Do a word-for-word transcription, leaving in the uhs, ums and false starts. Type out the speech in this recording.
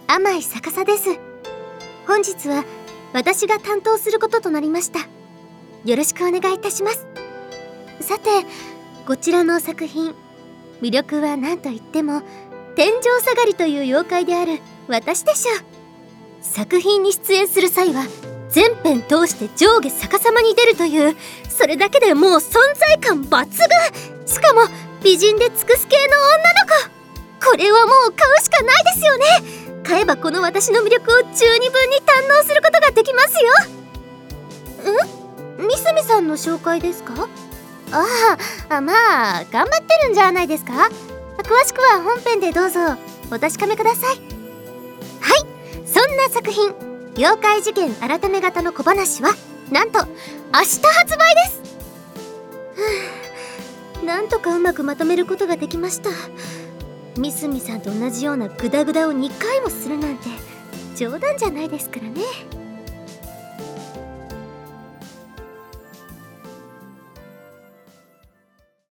甘井逆さです。本日は私が担当することとなりました。よろしくお願いいたします。さて、こちらの作品、魅力は何といっても天井下がりという妖怪である私でしょう。作品に出演する際は全編通して上下逆さまに出るという、それだけでもう存在感抜群。しかも美人で尽くす系の女の子。これはもう買うしかないですよね。買えばこの私の魅力を十二分に堪能することができますよ。ん？みすみさんの紹介ですか？ああ、まあ頑張ってるんじゃないですか。詳しくは本編でどうぞお確かめください。はい、そんな作品「妖怪事件改め型の小話」はなんと明日発売です。ふう、なんとかうまくまとめることができました。みすみさんと同じようなグダグダをにかいもするなんて冗談じゃないですからね。